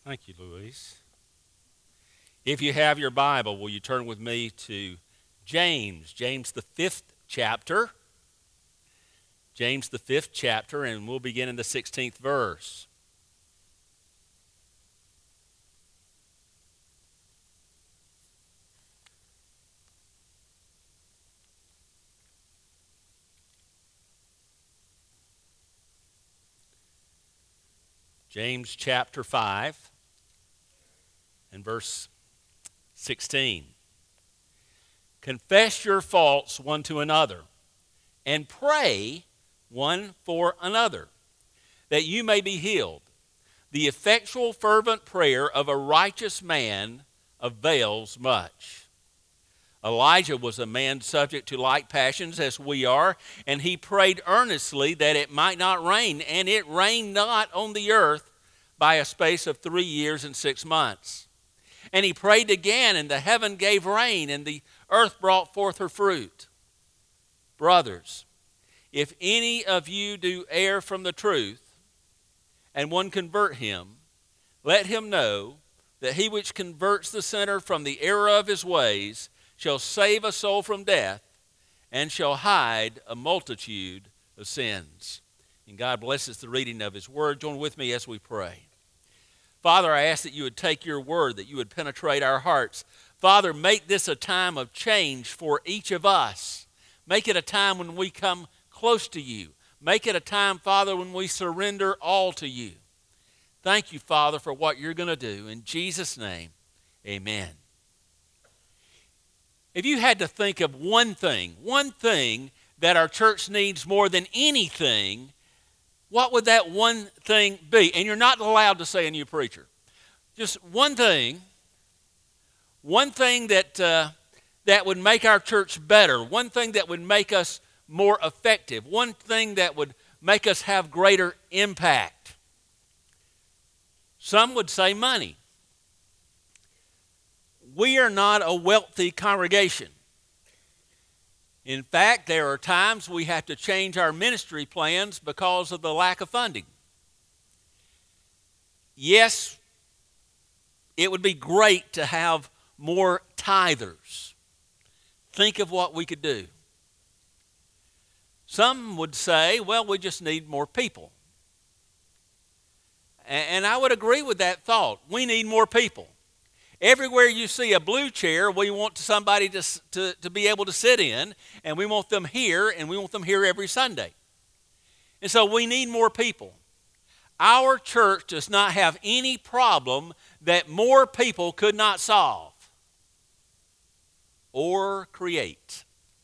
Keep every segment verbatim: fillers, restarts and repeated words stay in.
Thank you, Louise. If you have your Bible, will you turn with me to James, James the fifth chapter. James the fifth chapter, and we'll begin in the sixteenth verse. James chapter five and verse sixteen. Confess your faults one to another and pray one for another, that you may be healed. The effectual fervent prayer of a righteous man avails much. Elijah was a man subject to like passions as we are, and he prayed earnestly that it might not rain, and it rained not on the earth by a space of three years and six months. And he prayed again, and the heaven gave rain, and the earth brought forth her fruit. Brothers, if any of you do err from the truth, and one convert him, let him know that he which converts the sinner from the error of his ways shall save a soul from death, and shall hide a multitude of sins. And God blesses the reading of his word. Join with me as we pray. Father, I ask that you would take your word, that you would penetrate our hearts. Father, make this a time of change for each of us. Make it a time when we come close to you. Make it a time, Father, when we surrender all to you. Thank you, Father, for what you're going to do. In Jesus' name, amen. If you had to think of one thing, one thing that our church needs more than anything, what would that one thing be? And you're not allowed to say a new preacher. Just one thing, one thing that, uh, that would make our church better, one thing that would make us more effective, one thing that would make us have greater impact. Some would say money. We are not a wealthy congregation. In fact, there are times we have to change our ministry plans because of the lack of funding. Yes, it would be great to have more tithers. Think of what we could do. Some would say, well, we just need more people. And I would agree with that thought. We need more people. Everywhere you see a blue chair, we want somebody to, to, to be able to sit in, and we want them here, and we want them here every Sunday. And so we need more people. Our church does not have any problem that more people could not solve or create.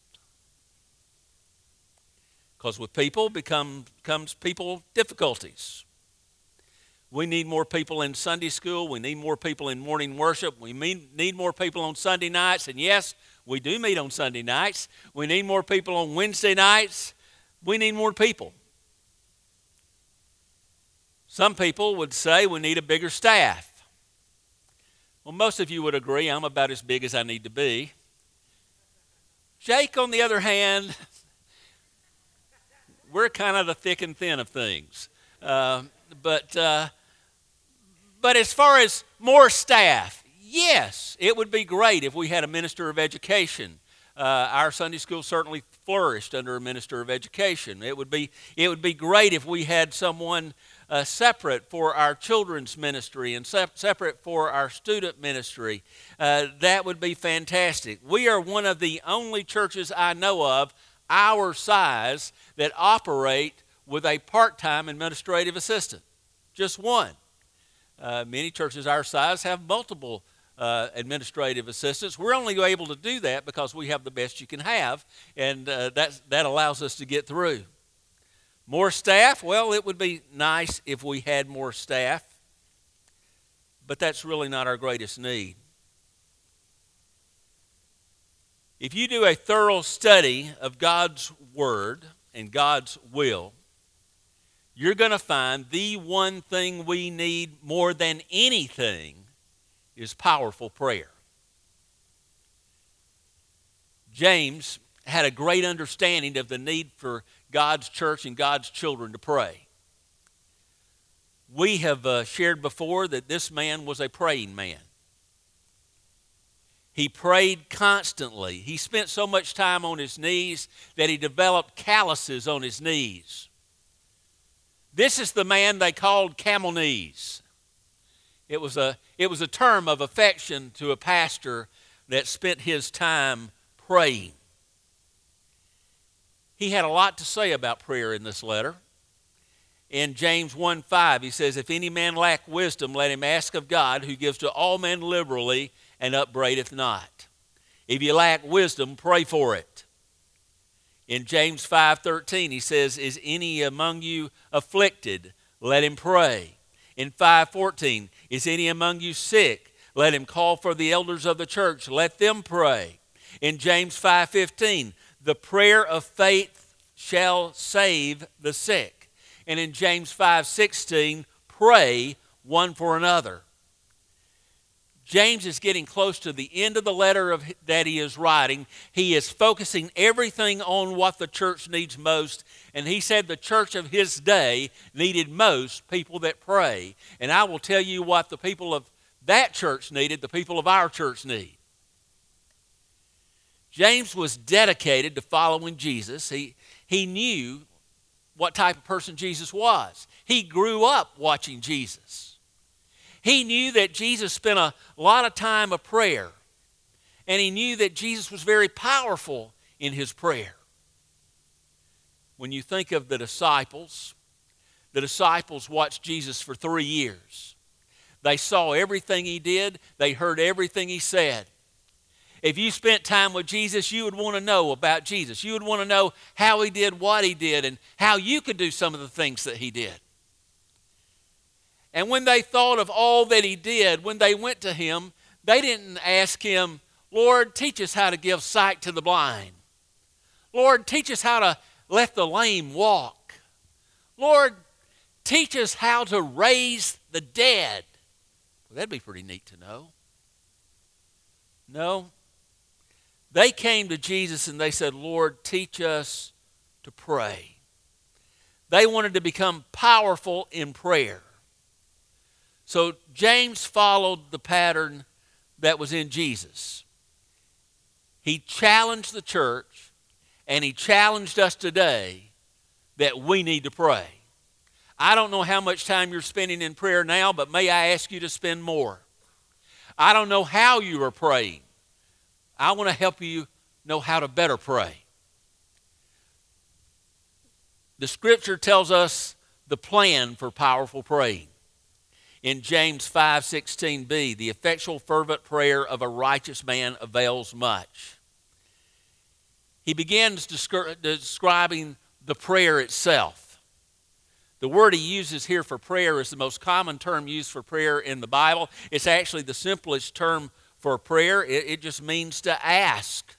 Because with people become, comes people difficulties. We need more people in Sunday school. We need more people in morning worship. We need more people on Sunday nights. And yes, we do meet on Sunday nights. We need more people on Wednesday nights. We need more people. Some people would say we need a bigger staff. Well, most of you would agree I'm about as big as I need to be. Jake, on the other hand, we're kind of the thick and thin of things. Uh, but... Uh, But as far as more staff, yes, it would be great if we had a minister of education. Uh, our Sunday school certainly flourished under a minister of education. It would be, it would be great if we had someone uh, separate for our children's ministry and sep- separate for our student ministry. Uh, that would be fantastic. We are one of the only churches I know of our size that operate with a part-time administrative assistant. Just one. Uh, many churches our size have multiple uh, administrative assistants. We're only able to do that because we have the best you can have, and uh, that, that allows us to get through. More staff? Well, it would be nice if we had more staff, but that's really not our greatest need. If you do a thorough study of God's Word and God's will, you're going to find the one thing we need more than anything is powerful prayer. James had a great understanding of the need for God's church and God's children to pray. We have uh, shared before that this man was a praying man. He prayed constantly. He spent so much time on his knees that he developed calluses on his knees. This is the man they called camel knees. It was a, it was a term of affection to a pastor that spent his time praying. He had a lot to say about prayer in this letter. In James one five, he says, if any man lack wisdom, let him ask of God, who gives to all men liberally and upbraideth not. If you lack wisdom, pray for it. In James five thirteen, he says, is any among you afflicted? Let him pray. In five fourteen, is any among you sick? Let him call for the elders of the church. Let them pray. In James five fifteen, the prayer of faith shall save the sick. And in James five sixteen, pray one for another. James is getting close to the end of the letter of, that he is writing. He is focusing everything on what the church needs most. And he said the church of his day needed most people that pray. And I will tell you what the people of that church needed, the people of our church need. James was dedicated to following Jesus. He, he knew what type of person Jesus was. He grew up watching Jesus. He knew that Jesus spent a lot of time of prayer, and he knew that Jesus was very powerful in his prayer. When you think of the disciples, the disciples watched Jesus for three years. They saw everything he did. They heard everything he said. If you spent time with Jesus, you would want to know about Jesus. You would want to know how he did what he did and how you could do some of the things that he did. And when they thought of all that he did, when they went to him, they didn't ask him, Lord, teach us how to give sight to the blind. Lord, teach us how to let the lame walk. Lord, teach us how to raise the dead. Well, that'd be pretty neat to know. No. They came to Jesus and they said, Lord, teach us to pray. They wanted to become powerful in prayer. So James followed the pattern that was in Jesus. He challenged the church and he challenged us today that we need to pray. I don't know how much time you're spending in prayer now, but may I ask you to spend more. I don't know how you are praying. I want to help you know how to better pray. The scripture tells us the plan for powerful praying. In James five sixteen b, the effectual fervent prayer of a righteous man avails much. He begins descri- describing the prayer itself. The word he uses here for prayer is the most common term used for prayer in the Bible. It's actually the simplest term for prayer. It, it just means to ask.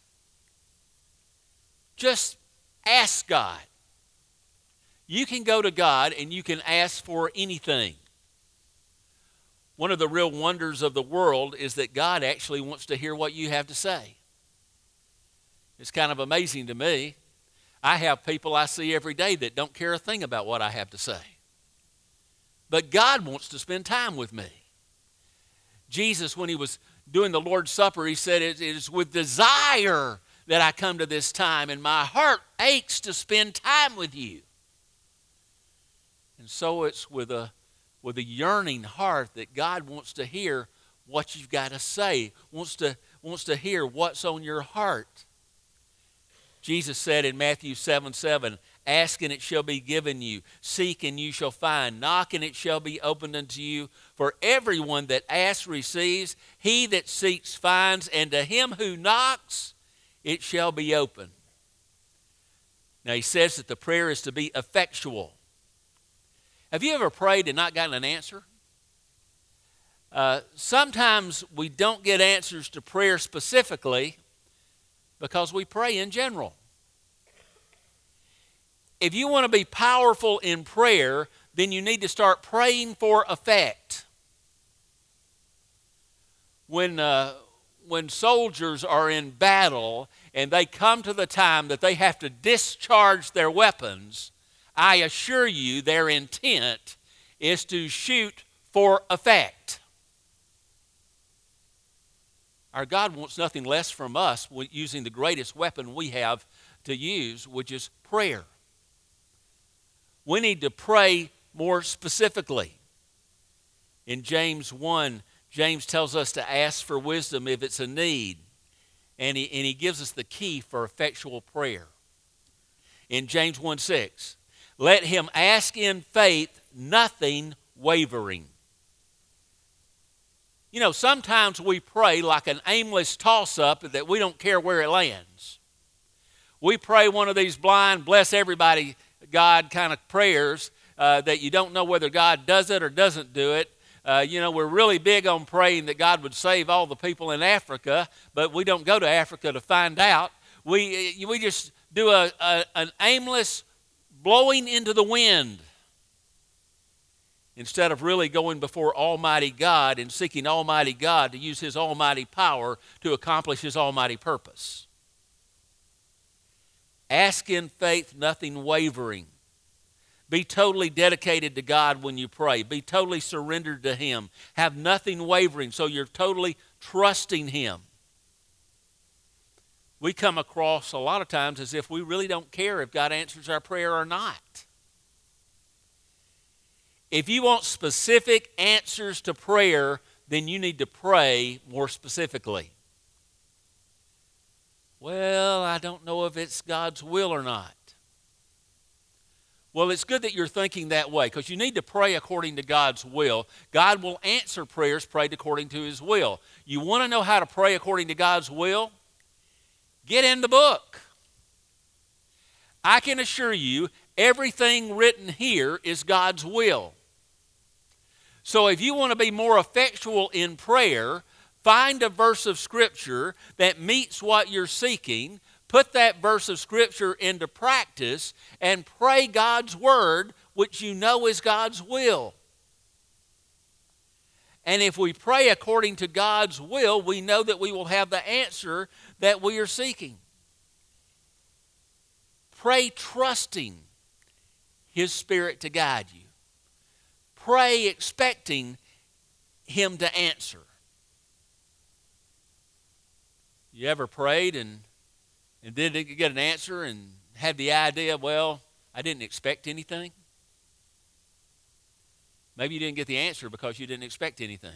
Just ask God. You can go to God and you can ask for anything. One of the real wonders of the world is that God actually wants to hear what you have to say. It's kind of amazing to me. I have people I see every day that don't care a thing about what I have to say. But God wants to spend time with me. Jesus, when he was doing the Lord's Supper, he said, it is with desire that I come to this time, and my heart aches to spend time with you. And so it's with a, with a yearning heart that God wants to hear what you've got to say, wants to, wants to hear what's on your heart. Jesus said in Matthew seven seven, ask and it shall be given you. Seek and you shall find. Knock and it shall be opened unto you. For everyone that asks receives. He that seeks finds. And to him who knocks it shall be opened. Now he says that the prayer is to be effectual. Have you ever prayed and not gotten an answer? Uh, sometimes we don't get answers to prayer specifically because we pray in general. If you want to be powerful in prayer, then you need to start praying for effect. When, uh, when soldiers are in battle and they come to the time that they have to discharge their weapons, I assure you their intent is to shoot for effect. Our God wants nothing less from us using the greatest weapon we have to use, which is prayer. We need to pray more specifically. In James one, James tells us to ask for wisdom if it's a need. And he, and he gives us the key for effectual prayer. In James one six, let him ask in faith, nothing wavering. You know, sometimes we pray like an aimless toss-up that we don't care where it lands. We pray one of these blind, bless everybody, God kind of prayers uh, that you don't know whether God does it or doesn't do it. Uh, you know, we're really big on praying that God would save all the people in Africa, but we don't go to Africa to find out. We, we just do a, a, an aimless blowing into the wind instead of really going before Almighty God and seeking Almighty God to use His almighty power to accomplish His almighty purpose. Ask in faith, nothing wavering. Be totally dedicated to God when you pray. Be totally surrendered to Him. Have nothing wavering, so you're totally trusting Him. We come across a lot of times as if we really don't care if God answers our prayer or not. If you want specific answers to prayer, then you need to pray more specifically. Well, I don't know if it's God's will or not. Well, it's good that you're thinking that way because you need to pray according to God's will. God will answer prayers prayed according to His will. You want to know how to pray according to God's will? Get in the book. I can assure you, everything written here is God's will. So if you want to be more effectual in prayer, find a verse of Scripture that meets what you're seeking, put that verse of Scripture into practice, and pray God's Word, which you know is God's will. And if we pray according to God's will, we know that we will have the answer that we are seeking. Pray trusting His Spirit to guide you. Pray expecting Him to answer. You ever prayed and, and didn't get an answer and had the idea, well, I didn't expect anything? Maybe you didn't get the answer because you didn't expect anything.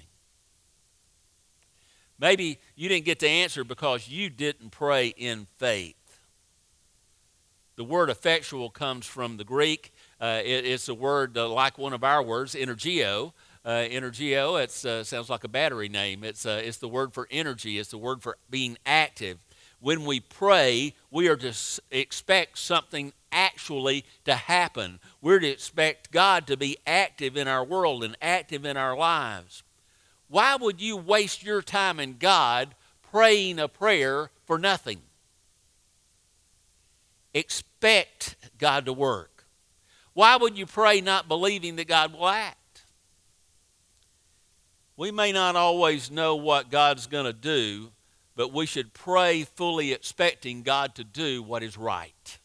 Maybe you didn't get the answer because you didn't pray in faith. The word effectual comes from the Greek. Uh, it, it's a word uh, like one of our words, energio. Uh, energio, it uh, sounds like a battery name. It's, uh, it's the word for energy. It's the word for being active. When we pray, we are to s- expect something actually to happen. We're to expect God to be active in our world and active in our lives. Why would you waste your time in God praying a prayer for nothing? Expect God to work. Why would you pray not believing that God will act? We may not always know what God's going to do, but we should pray fully expecting God to do what is right.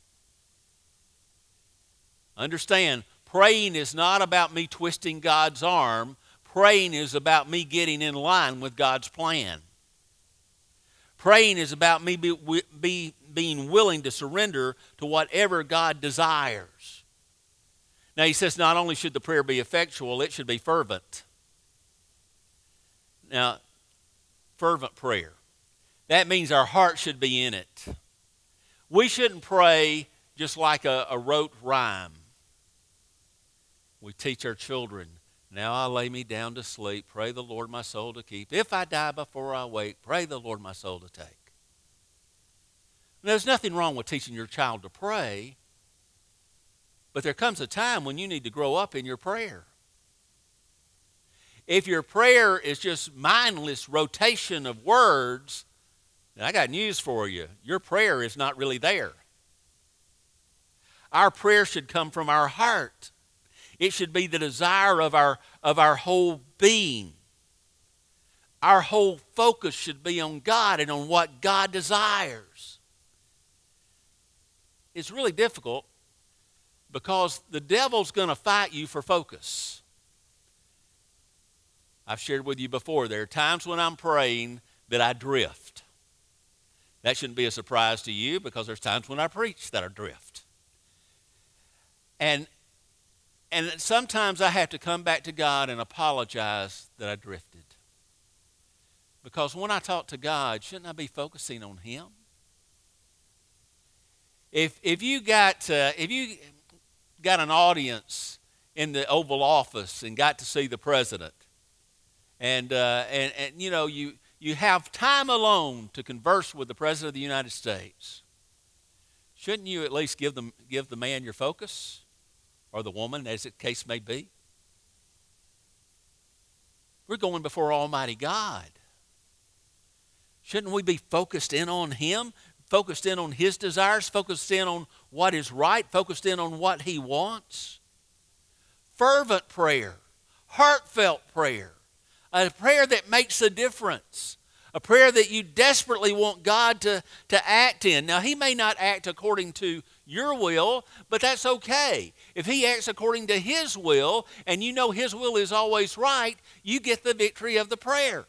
Understand, praying is not about me twisting God's arm. Praying is about me getting in line with God's plan. Praying is about me be, be, being willing to surrender to whatever God desires. Now he says not only should the prayer be effectual, it should be fervent. Now, fervent prayer. That means our heart should be in it. We shouldn't pray just like a, a rote rhyme. We teach our children, now I lay me down to sleep, pray the Lord my soul to keep. If I die before I wake, pray the Lord my soul to take. There's nothing wrong with teaching your child to pray, but there comes a time when you need to grow up in your prayer. If your prayer is just mindless rotation of words, then I got news for you. Your prayer is not really there. Our prayer should come from our heart. It should be the desire of our, of our whole being. Our whole focus should be on God and on what God desires. It's really difficult because the devil's going to fight you for focus. I've shared with you before, there are times when I'm praying that I drift. That shouldn't be a surprise to you because there's times when I preach that I drift. And, and sometimes I have to come back to God and apologize that I drifted. Because when I talk to God, shouldn't I be focusing on Him? If if you got uh, if you got an audience in the Oval Office and got to see the president, and uh, and and you know you you have time alone to converse with the president of the United States, shouldn't you at least give them give the man your focus, or the woman, as the case may be? We're going before Almighty God. Shouldn't we be focused in on Him? Focused in on His desires, focused in on what is right, focused in on what He wants. Fervent prayer, heartfelt prayer, a prayer that makes a difference, a prayer that you desperately want God to, to act in. Now, He may not act according to your will, but that's okay. If He acts according to His will, and you know His will is always right, you get the victory of the prayer.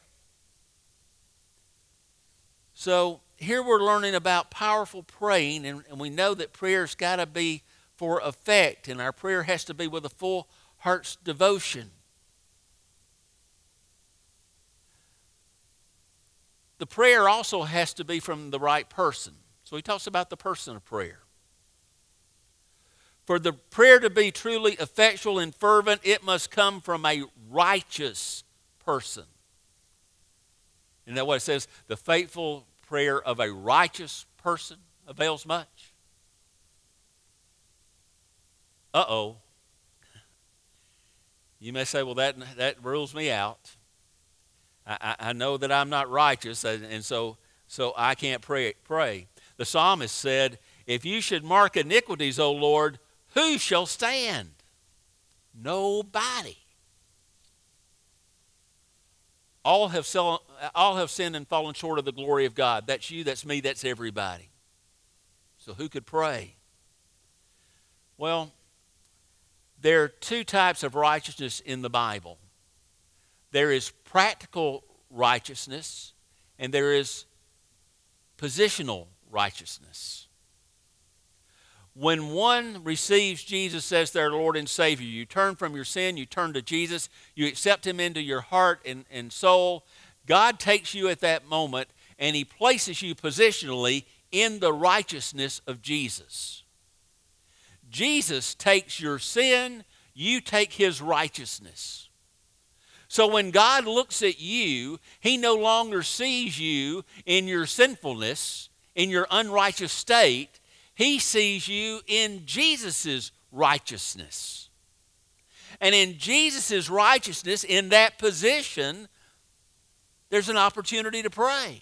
So, here we're learning about powerful praying, and, and we know that prayer's got to be for effect, and our prayer has to be with a full heart's devotion. The prayer also has to be from the right person. So he talks about the person of prayer. For the prayer to be truly effectual and fervent, it must come from a righteous person. Isn't that what it says? The faithful prayer of a righteous person avails much. Uh-oh. You may say, well, that, that rules me out. I, I, I know that I'm not righteous, and, and so, so I can't pray, pray. The psalmist said, if you should mark iniquities, O Lord, who shall stand? Nobody. All have, sell, all have sinned and fallen short of the glory of God. That's you, that's me, that's everybody. So who could pray? Well, there are two types of righteousness in the Bible. There is practical righteousness, and there is positional righteousness. When one receives Jesus as their Lord and Savior, you turn from your sin, you turn to Jesus, you accept Him into your heart and, and soul, God takes you at that moment and He places you positionally in the righteousness of Jesus. Jesus takes your sin, you take His righteousness. So when God looks at you, He no longer sees you in your sinfulness, in your unrighteous state. He sees you in Jesus' righteousness. And in Jesus' righteousness, in that position, there's an opportunity to pray.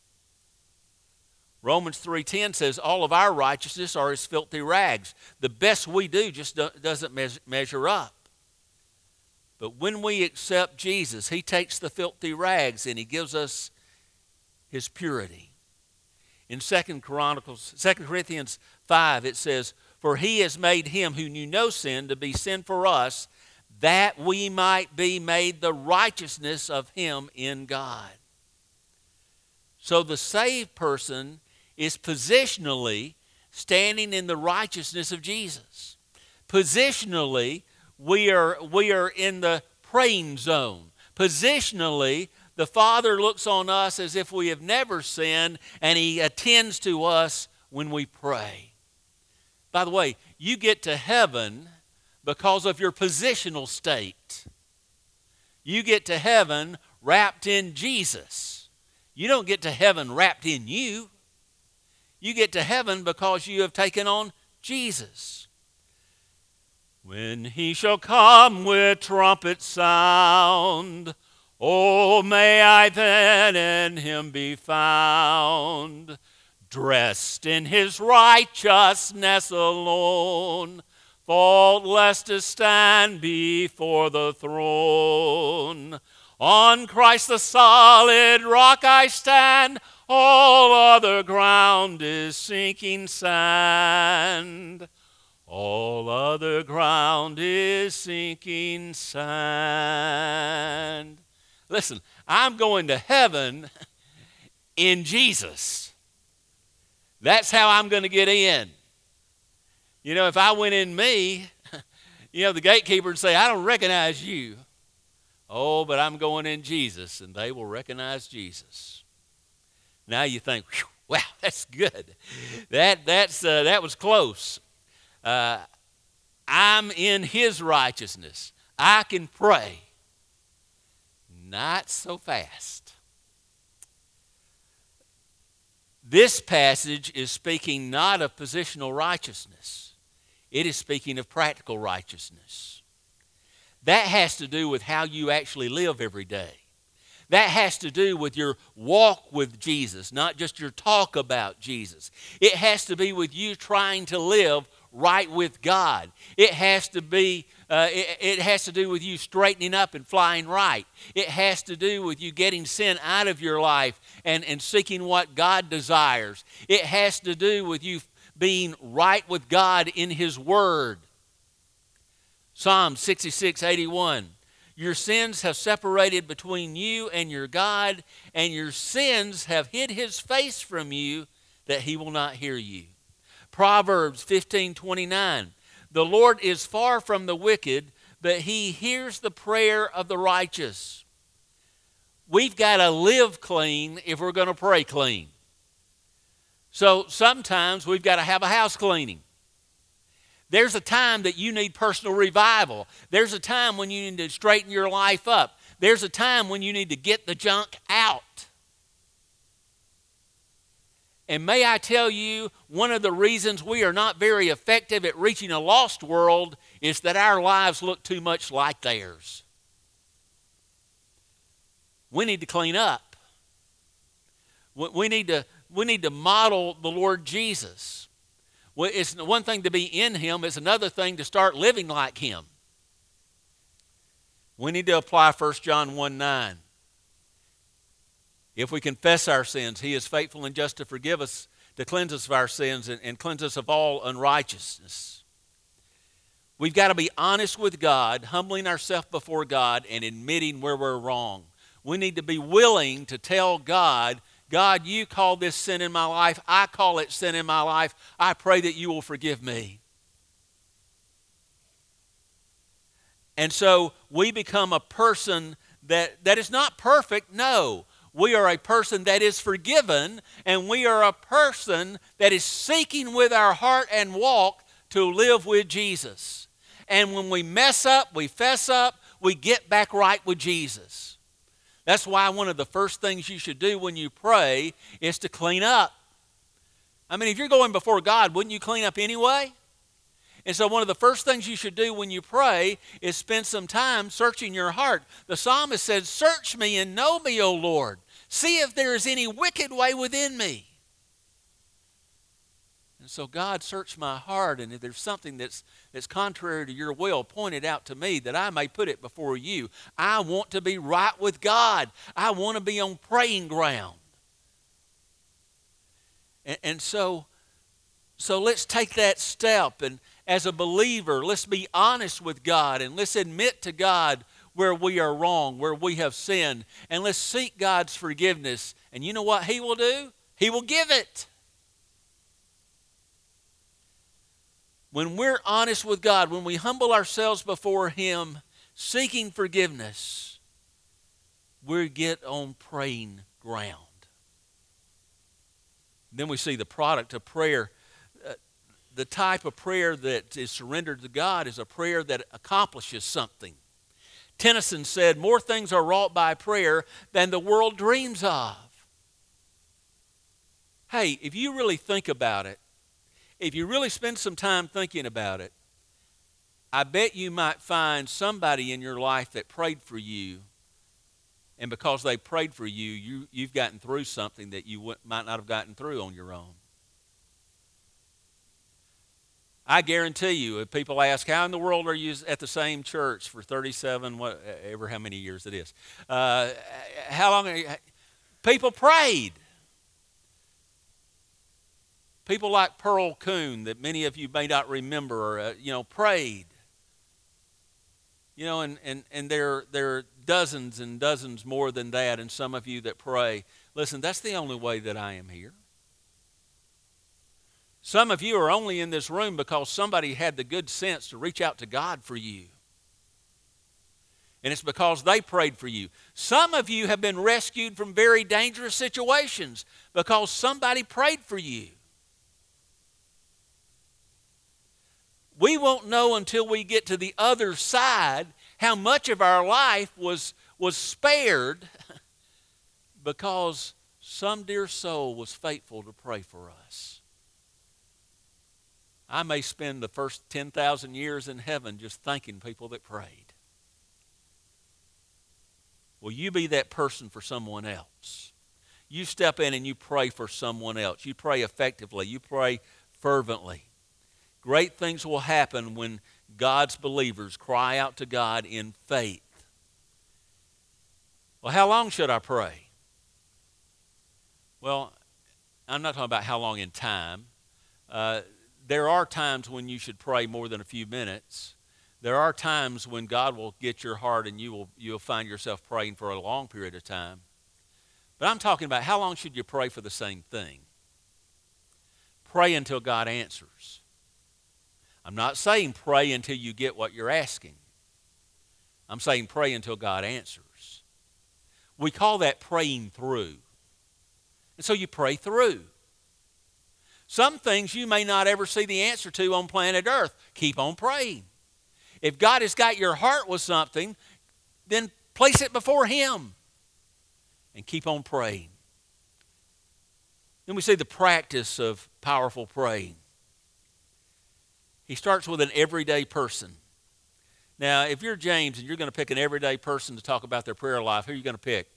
Romans three ten says, all of our righteousness are as filthy rags. The best we do just doesn't measure up. But when we accept Jesus, He takes the filthy rags and He gives us His purity. In Second Chronicles, Second Corinthians five, it says, for He has made Him who knew no sin to be sin for us, that we might be made the righteousness of Him in God. So the saved person is positionally standing in the righteousness of Jesus. Positionally, we are, we are in the praying zone. Positionally, the Father looks on us as if we have never sinned, and He attends to us when we pray. By the way, you get to heaven because of your positional state. You get to heaven wrapped in Jesus. You don't get to heaven wrapped in you. You get to heaven because you have taken on Jesus. When He shall come with trumpet sound, oh, may I then in Him be found, dressed in His righteousness alone, faultless to stand before the throne. On Christ the solid rock I stand, all other ground is sinking sand. All other ground is sinking sand. Listen, I'm going to heaven in Jesus. That's how I'm going to get in. You know, if I went in me, you know, the gatekeeper would say, I don't recognize you. Oh, but I'm going in Jesus, and they will recognize Jesus. Now you think, wow, that's good. That, that's, uh, that was close. Uh, I'm in his righteousness. I can pray. Not so fast. This passage is speaking not of positional righteousness. It is speaking of practical righteousness. That has to do with how you actually live every day. That has to do with your walk with Jesus, not just your talk about Jesus. It has to be with you trying to live right with God. It has to be, uh, it, it has to do with you straightening up and flying right. It has to do with you getting sin out of your life and, and seeking what God desires. It has to do with you being right with God in his word. Psalm sixty-six eighty-one. Your sins have separated between you and your God, and your sins have hid his face from you that he will not hear you. Proverbs fifteen twenty-nine. The Lord is far from the wicked, but he hears the prayer of the righteous. We've got to live clean if we're going to pray clean. So sometimes we've got to have a house cleaning. There's a time that you need personal revival. There's a time when you need to straighten your life up. There's a time when you need to get the junk out. And may I tell you, one of the reasons we are not very effective at reaching a lost world is that our lives look too much like theirs. We need to clean up. We need to, we need to model the Lord Jesus. Well, it's one thing to be in him, it's another thing to start living like him. We need to apply First John one nine. If we confess our sins, he is faithful and just to forgive us, to cleanse us of our sins and, and cleanse us of all unrighteousness. We've got to be honest with God, humbling ourselves before God and admitting where we're wrong. We need to be willing to tell God, God, you call this sin in my life. I call it sin in my life. I pray that you will forgive me. And so we become a person that, that is not perfect, no. We are a person that is forgiven, and we are a person that is seeking with our heart and walk to live with Jesus. And when we mess up, we fess up, we get back right with Jesus. That's why one of the first things you should do when you pray is to clean up. I mean, if you're going before God, wouldn't you clean up anyway? And so one of the first things you should do when you pray is spend some time searching your heart. The psalmist said, search me and know me, O Lord. See if there is any wicked way within me. And so God, search my heart, and if there's something that's, that's contrary to your will, point it out to me that I may put it before you. I want to be right with God. I want to be on praying ground. And, and so, so let's take that step, and as a believer, let's be honest with God, and let's admit to God where we are wrong, where we have sinned, and let's seek God's forgiveness. And you know what he will do? He will give it. When we're honest with God, when we humble ourselves before him, seeking forgiveness, we get on praying ground. Then we see the product of prayer. Uh, the type of prayer that is surrendered to God is a prayer that accomplishes something. Tennyson said, more things are wrought by prayer than the world dreams of. Hey, if you really think about it, if you really spend some time thinking about it, I bet you might find somebody in your life that prayed for you, and because they prayed for you, you you've gotten through something that you might not have gotten through on your own. I guarantee you, if people ask, how in the world are you at the same church for thirty-seven, whatever, how many years it is? Uh, how long are you? People prayed. People like Pearl Coon, that many of you may not remember, uh, you know, prayed. You know, and, and, and there, there are dozens and dozens more than that, and some of you that pray. Listen, that's the only way that I am here. Some of you are only in this room because somebody had the good sense to reach out to God for you. And it's because they prayed for you. Some of you have been rescued from very dangerous situations because somebody prayed for you. We won't know until we get to the other side how much of our life was, was spared because some dear soul was faithful to pray for us. I may spend the first ten thousand years in heaven just thanking people that prayed. Will you be that person for someone else? You step in and you pray for someone else. You pray effectively. You pray fervently. Great things will happen when God's believers cry out to God in faith. Well, how long should I pray? Well, I'm not talking about how long in time. Uh, there are times when you should pray more than a few minutes. There are times when God will get your heart and you will you'll find yourself praying for a long period of time. But I'm talking about how long should you pray for the same thing? Pray until God answers. I'm not saying pray until you get what you're asking. I'm saying pray until God answers. We call that praying through. And so you pray through. Some things you may not ever see the answer to on planet Earth. Keep on praying. If God has got your heart with something, then place it before Him and keep on praying. Then we see the practice of powerful praying. He starts with an everyday person. Now, if you're James and you're going to pick an everyday person to talk about their prayer life, who are you going to pick?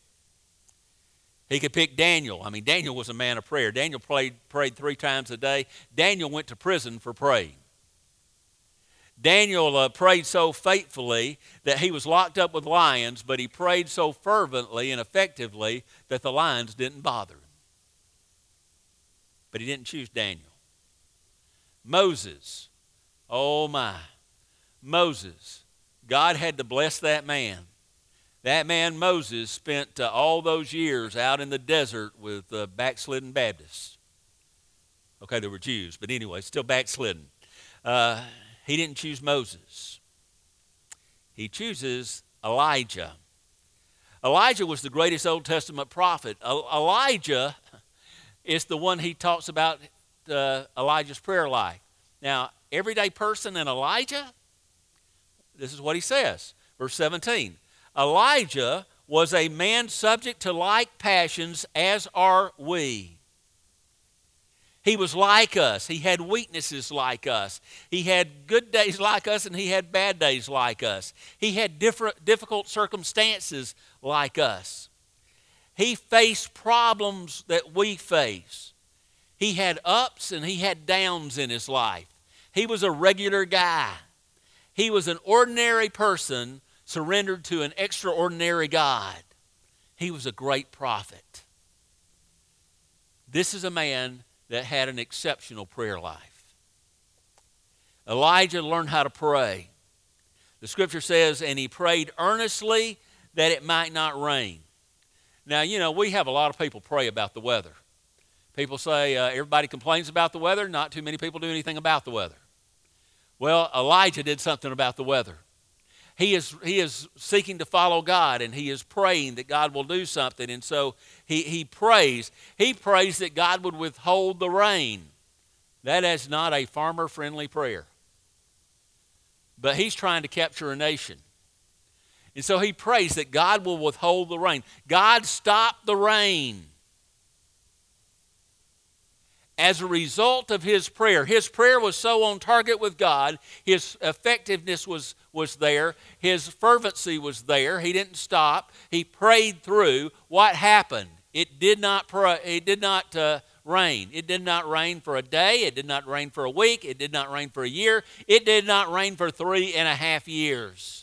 He could pick Daniel. I mean, Daniel was a man of prayer. Daniel prayed, prayed three times a day. Daniel went to prison for praying. Daniel uh, prayed so faithfully that he was locked up with lions, but he prayed so fervently and effectively that the lions didn't bother him. But he didn't choose Daniel. Moses. Oh my, Moses. God had to bless that man. That man Moses spent uh, all those years out in the desert with uh, backslidden Baptists. Okay, they were Jews, but anyway, still backslidden. Uh, he didn't choose Moses. He chooses Elijah. Elijah was the greatest Old Testament prophet. El- Elijah is the one he talks about uh, Elijah's prayer life. Now, everyday person in Elijah, this is what he says. Verse seventeen, Elijah was a man subject to like passions as are we. He was like us. He had weaknesses like us. He had good days like us and he had bad days like us. He had different, difficult circumstances like us. He faced problems that we face. He had ups and he had downs in his life. He was a regular guy. He was an ordinary person surrendered to an extraordinary God. He was a great prophet. This is a man that had an exceptional prayer life. Elijah learned how to pray. The scripture says, and he prayed earnestly that it might not rain. Now, you know, we have a lot of people pray about the weather. People say uh, everybody complains about the weather. Not too many people do anything about the weather. Well, Elijah did something about the weather. He is, he is seeking to follow God, and he is praying that God will do something. And so he, he prays. He prays that God would withhold the rain. That is not a farmer-friendly prayer. But he's trying to capture a nation. And so he prays that God will withhold the rain. God, stop the rain. As a result of his prayer, his prayer was so on target with God, his effectiveness was, was there, his fervency was there, he didn't stop, he prayed through. What happened? It did not, pray, it did not uh, rain. It did not rain for a day, it did not rain for a week, it did not rain for a year, it did not rain for three and a half years.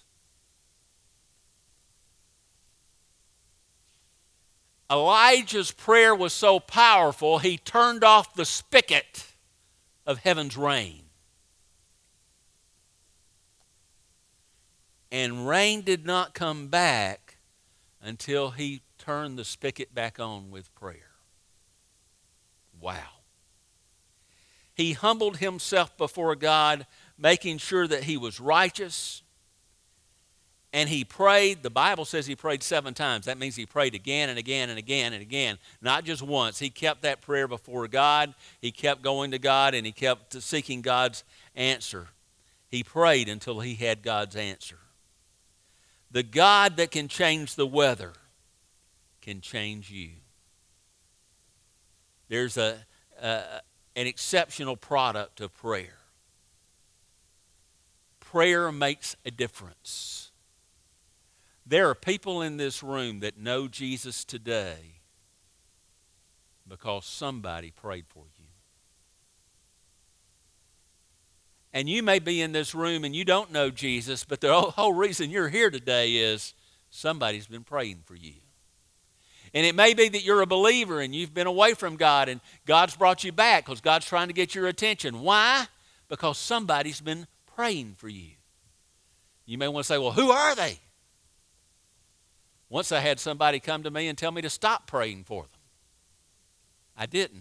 Elijah's prayer was so powerful, he turned off the spigot of heaven's rain. And rain did not come back until he turned the spigot back on with prayer. Wow. He humbled himself before God, making sure that he was righteous. And he prayed. The Bible says he prayed seven times. That means he prayed again and again and again and again, not just once. He kept that prayer before God. He kept going to God, and he kept seeking God's answer. He prayed until he had God's answer. The God that can change the weather can change you. There's a, a an exceptional product of prayer. Prayer makes a difference. There are people in this room that know Jesus today because somebody prayed for you. And you may be in this room and you don't know Jesus, but the whole reason you're here today is somebody's been praying for you. And it may be that you're a believer and you've been away from God and God's brought you back because God's trying to get your attention. Why? Because somebody's been praying for you. You may want to say, well, who are they? Once I had somebody come to me and tell me to stop praying for them. I didn't.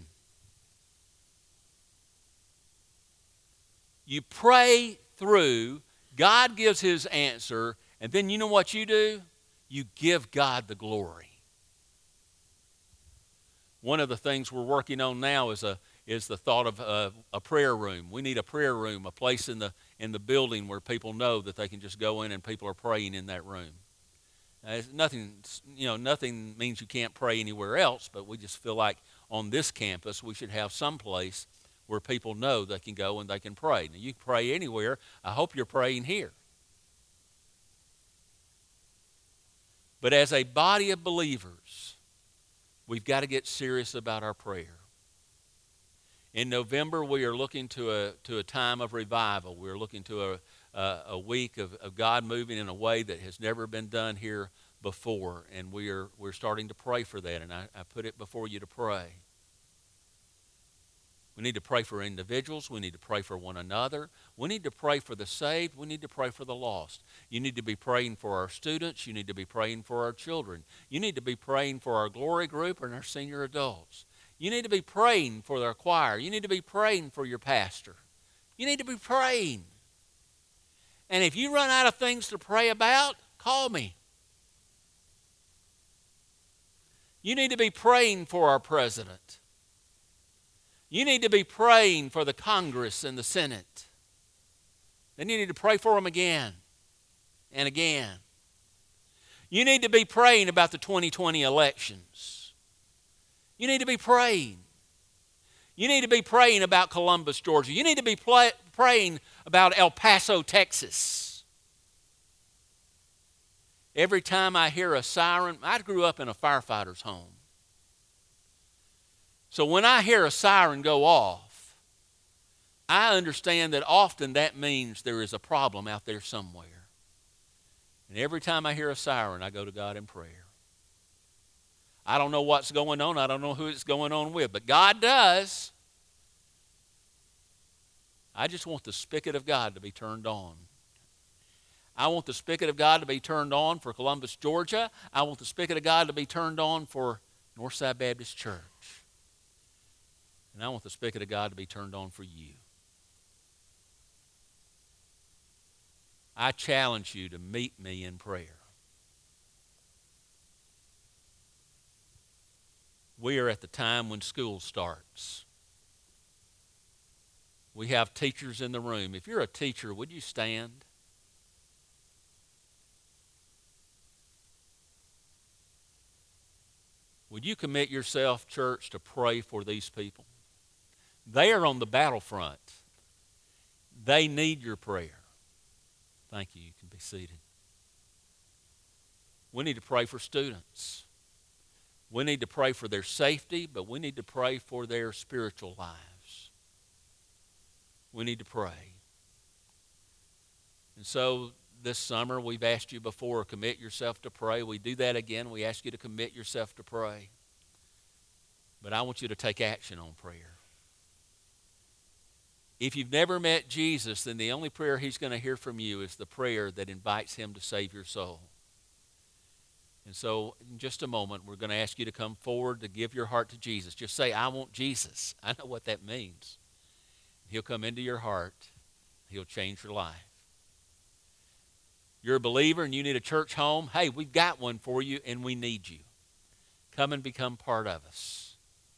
You pray through, God gives his answer, and then you know what you do? You give God the glory. One of the things we're working on now is a is the thought of a, a prayer room. We need a prayer room, a place in the in the building where people know that they can just go in and people are praying in that room. Now, nothing, you know, nothing means you can't pray anywhere else, but we just feel like on this campus we should have some place where people know they can go and they can pray. Now, you can pray anywhere. I hope you're praying here. But as a body of believers, we've got to get serious about our prayer. In November, we are looking to a to a time of revival. We're looking to a a, a week of, of God moving in a way that has never been done here before, and we are we're starting to pray for that. And I, I put it before you to pray. We need to pray for individuals. We need to pray for one another. We need to pray for the saved. We need to pray for the lost. You need to be praying for our students. You need to be praying for our children. You need to be praying for our glory group and our senior adults. You need to be praying for their choir. You need to be praying for your pastor. You need to be praying. And if you run out of things to pray about, call me. You need to be praying for our president. You need to be praying for the Congress and the Senate. Then you need to pray for them again and again. You need to be praying about the twenty twenty elections. You need to be praying. You need to be praying about Columbus, Georgia. You need to be play, praying about El Paso, Texas. Every time I hear a siren, I grew up in a firefighter's home. So when I hear a siren go off, I understand that often that means there is a problem out there somewhere. And every time I hear a siren, I go to God in prayer. I don't know what's going on. I don't know who it's going on with, but God does. I just want the spigot of God to be turned on. I want the spigot of God to be turned on for Columbus, Georgia. I want the spigot of God to be turned on for Northside Baptist Church. And I want the spigot of God to be turned on for you. I challenge you to meet me in prayer. We are at the time when school starts. We have teachers in the room. If you're a teacher, would you stand? Would you commit yourself, church, to pray for these people? They are on the battlefront. They need your prayer. Thank you. You can be seated. We need to pray for students. We need to pray for their safety, but we need to pray for their spiritual lives. We need to pray. And so this summer, we've asked you before, commit yourself to pray. We do that again. We ask you to commit yourself to pray. But I want you to take action on prayer. If you've never met Jesus, then the only prayer he's going to hear from you is the prayer that invites him to save your soul. And so in just a moment, we're going to ask you to come forward to give your heart to Jesus. Just say, I want Jesus. I know what that means. He'll come into your heart. He'll change your life. You're a believer and you need a church home. Hey, we've got one for you and we need you. Come and become part of us.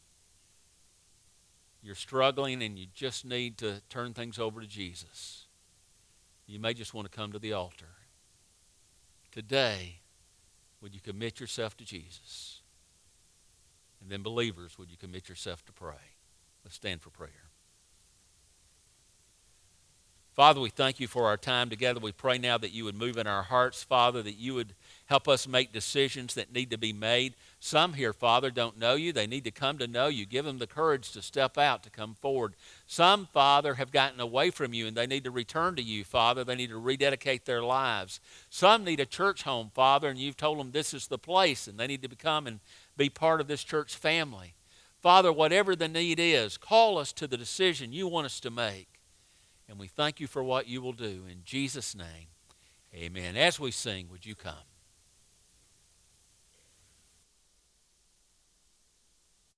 You're struggling and you just need to turn things over to Jesus. You may just want to come to the altar. Today, would you commit yourself to Jesus? And then believers, would you commit yourself to pray? Let's stand for prayer. Father, we thank you for our time together. We pray now that you would move in our hearts, Father, that you would help us make decisions that need to be made. Some here, Father, don't know you. They need to come to know you. Give them the courage to step out, to come forward. Some, Father, have gotten away from you and they need to return to you, Father. They need to rededicate their lives. Some need a church home, Father, and you've told them this is the place and they need to become and be part of this church family. Father, whatever the need is, call us to the decision you want us to make. And we thank you for what you will do. In Jesus' name, amen. As we sing, would you come?